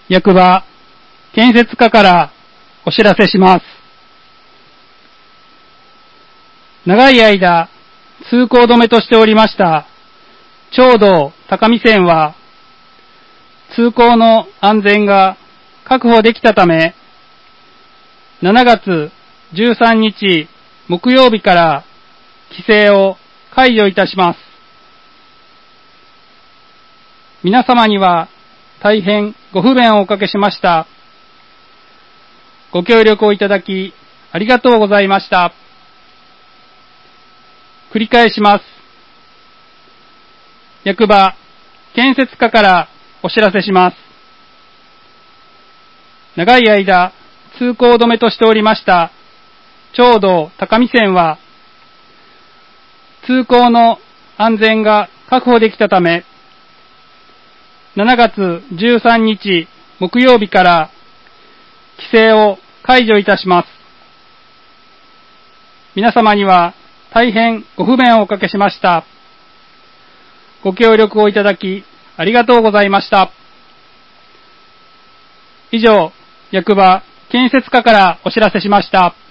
役場建設課からお知らせします。長い間通行止めとしておりました町道高見線は通行の安全が確保できたため、7月13日木曜日から規制を解除いたします。皆様には大変ご不便をおかけしました。ご協力をいただきありがとうございました。繰り返します。役場建設課からお知らせします。長い間通行止めとしておりました町道高見線は通行の安全が確保できたため、7月13日木曜日から規制を解除いたします。皆様には大変ご不便をおかけしました。ご協力をいただきありがとうございました。以上、役場建設課からお知らせしました。